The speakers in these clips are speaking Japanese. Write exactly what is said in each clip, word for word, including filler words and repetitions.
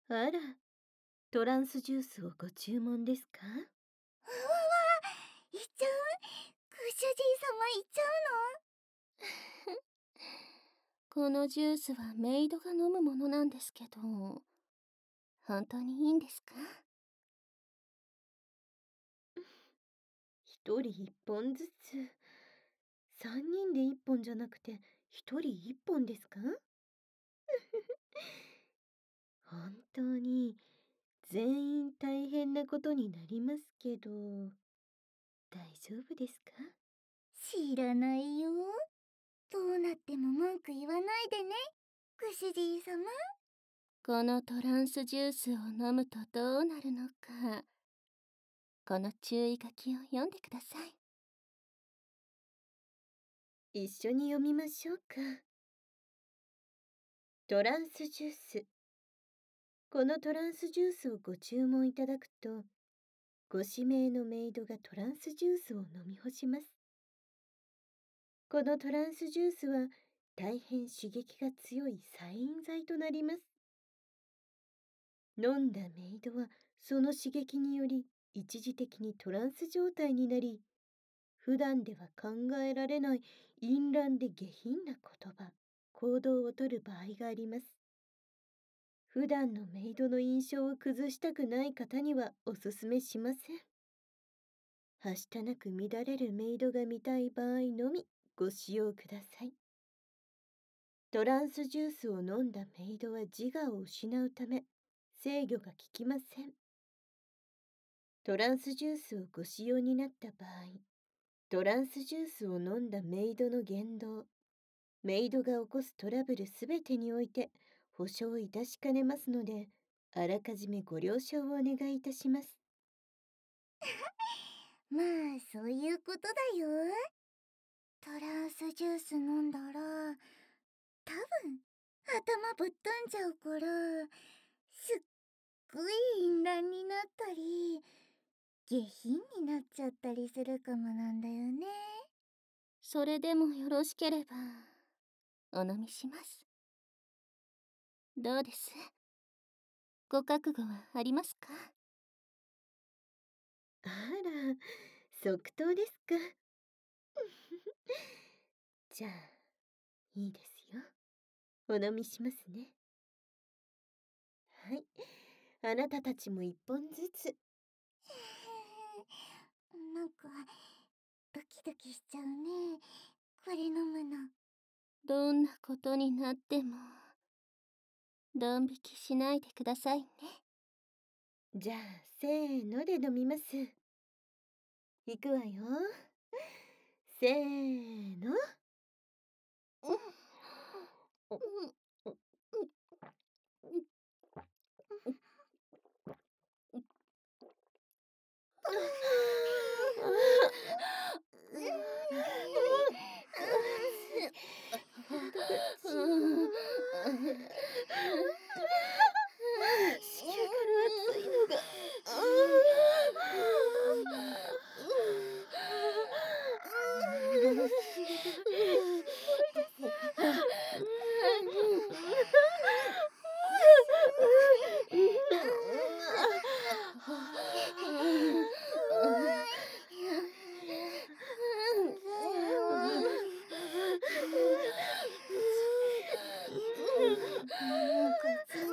あら、トランスジュースをご注文ですか？ うわわ、いっちゃう？ご主人様いっちゃうの？ このジュースはメイドが飲むものなんですけど、本当にいいんですか？ 一人一本ずつ。三人で一本じゃなくて一人一本ですか？本当に全員大変なことになりますけど、大丈夫ですか？ 知らないよ。どうなっても文句言わないでね、ご主人様。 このトランスジュースを飲むとどうなるのか、この注意書きを読んでください。 一緒に読みましょうか。トランスジュース。このトランスジュースをご注文いただくと、ご指名のメイドがトランスジュースを飲み干します。このトランスジュースは大変刺激が強い催飲剤となります。飲んだメイドはその刺激により一時的にトランス状態になり、普段では考えられない淫乱で下品な言葉、行動をとる場合があります。普段のメイドの印象を崩したくない方にはおすすめしません。はしたなく乱れるメイドが見たい場合のみご使用ください。トランスジュースを飲んだメイドは自我を失うため制御が効きません。トランスジュースをご使用になった場合、トランスジュースを飲んだメイドの言動、メイドが起こすトラブルすべてにおいて保証いたしかねますので、あらかじめご了承をお願いいたします。 まあそういうことだよ。トランスジュース飲んだら多分頭ぶっ飛んじゃうから、すっごい淫乱になったり下品になっちゃったりするかもなんだよね。 それでもよろしければお飲みします。どうです？ご覚悟はありますか？ あら、即答ですか。じゃあ、いいですよ。お飲みしますね。はい。あなたたちも一本ずつ。 なんかドキドキしちゃうね、これ飲むの。 どんなことになってもドン引きしないでくださいね。 じゃあ、せーので飲みます。いくわよ。せーの。子宮から熱いのが。 なんかず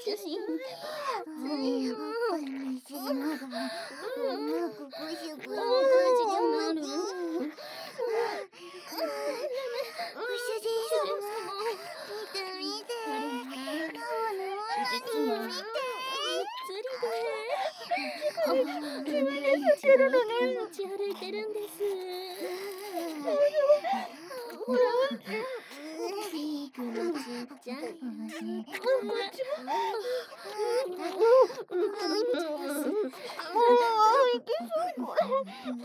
写真やっぱり水ながらうまくゴシゴシこんな感じになる。 ご主人様見て見て生のものに見て自分でさせるのね。持ち歩いてるんです。ほら、ピンクのちっちゃい。こっちも。いけそうこれ。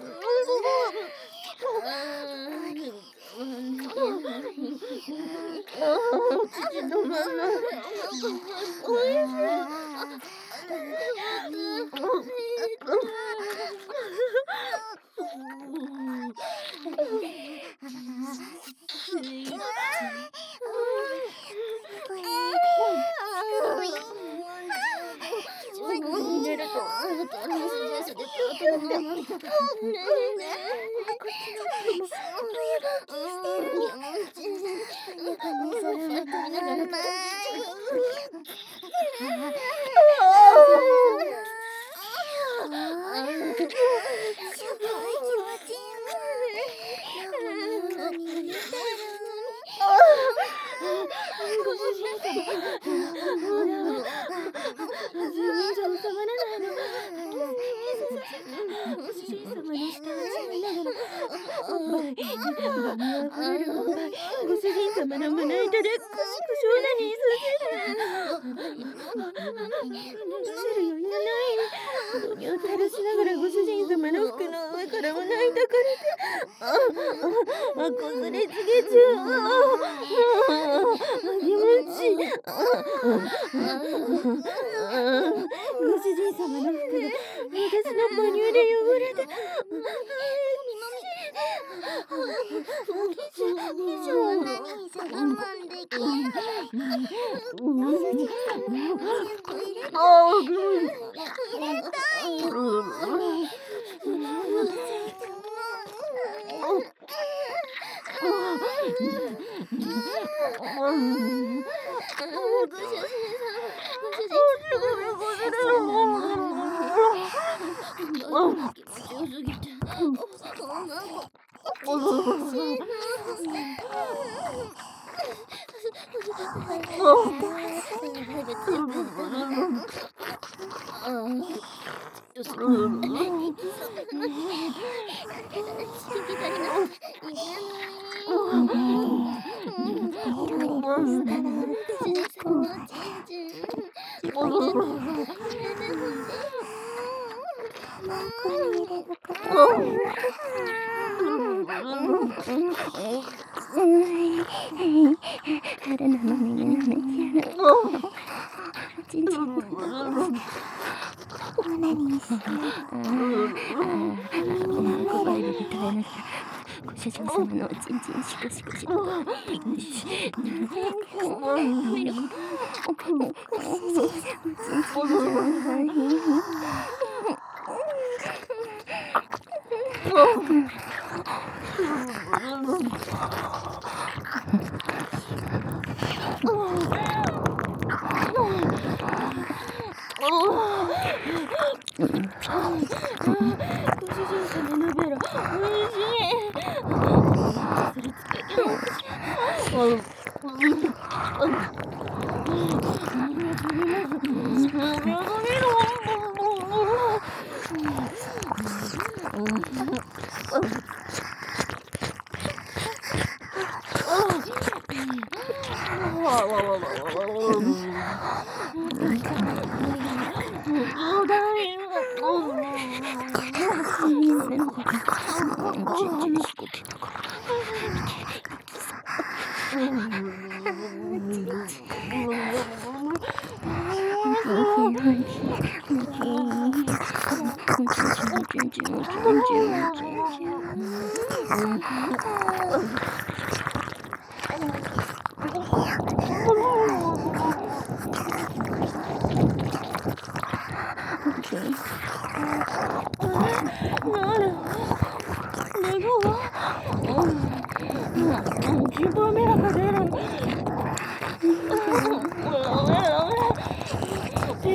父のまま。おいしい。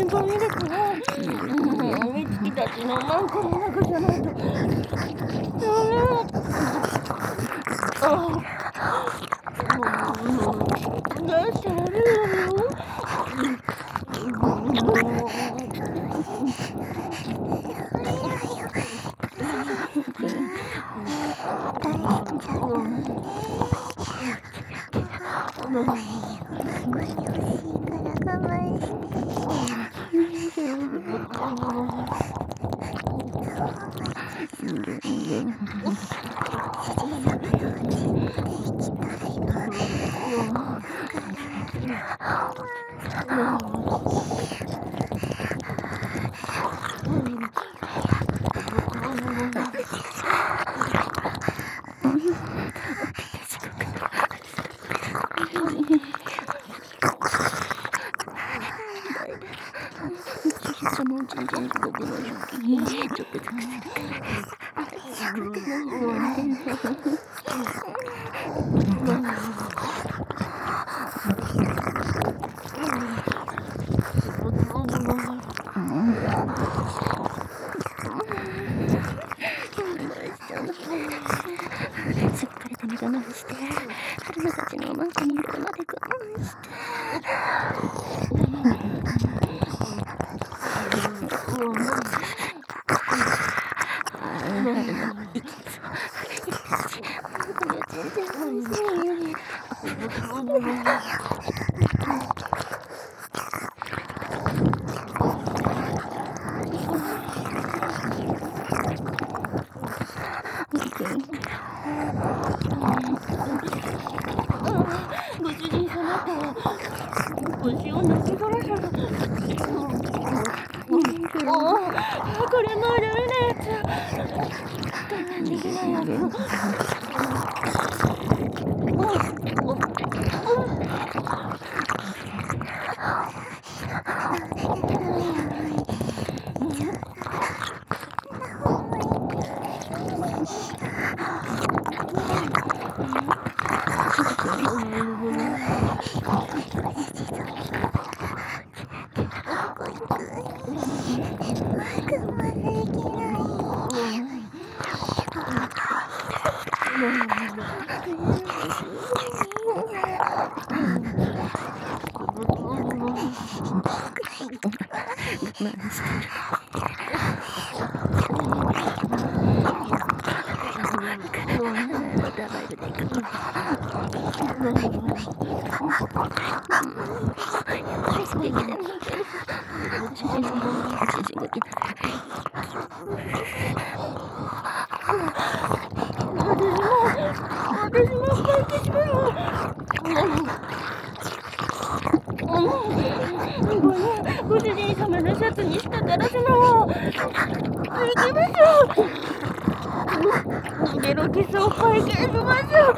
心配だから。美月たちのマンコの中じゃないと。ダメ。ああ。出してられるのよ。しっかりと目覚めをして、春菜たちのマンコにいるまで我慢して。ご主人様と腰を抜き取らされた。これもうダメなやつ。できないやつ。ご主人様のシャツにしたガラスの行きましょう。ゲロキスを会見しましょう。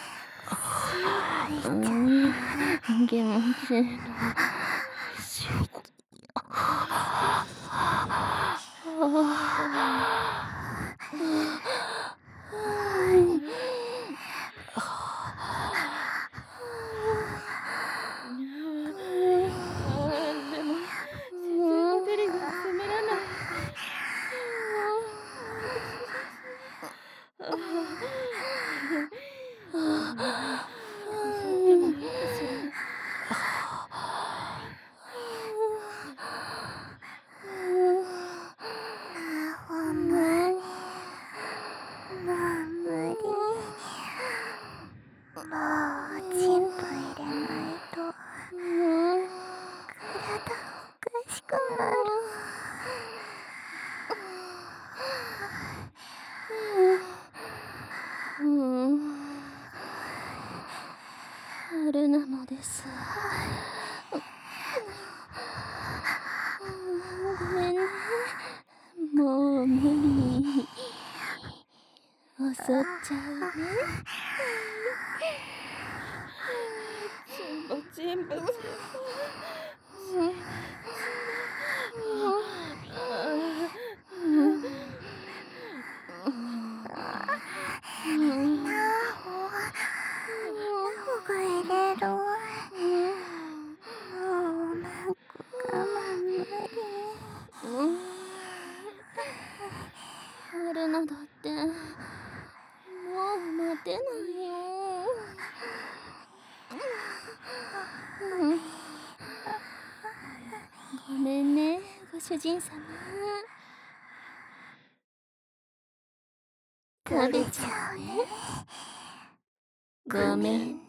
気持ちいいの。 です。ごめんね。もう無理。襲っちゃうね。 チンバチンバチンバ。 が入れる。もうなんか我慢無理。 春菜だってもう待てないよ。ごめんね、ご主人様。食べちゃうね。ごめんね。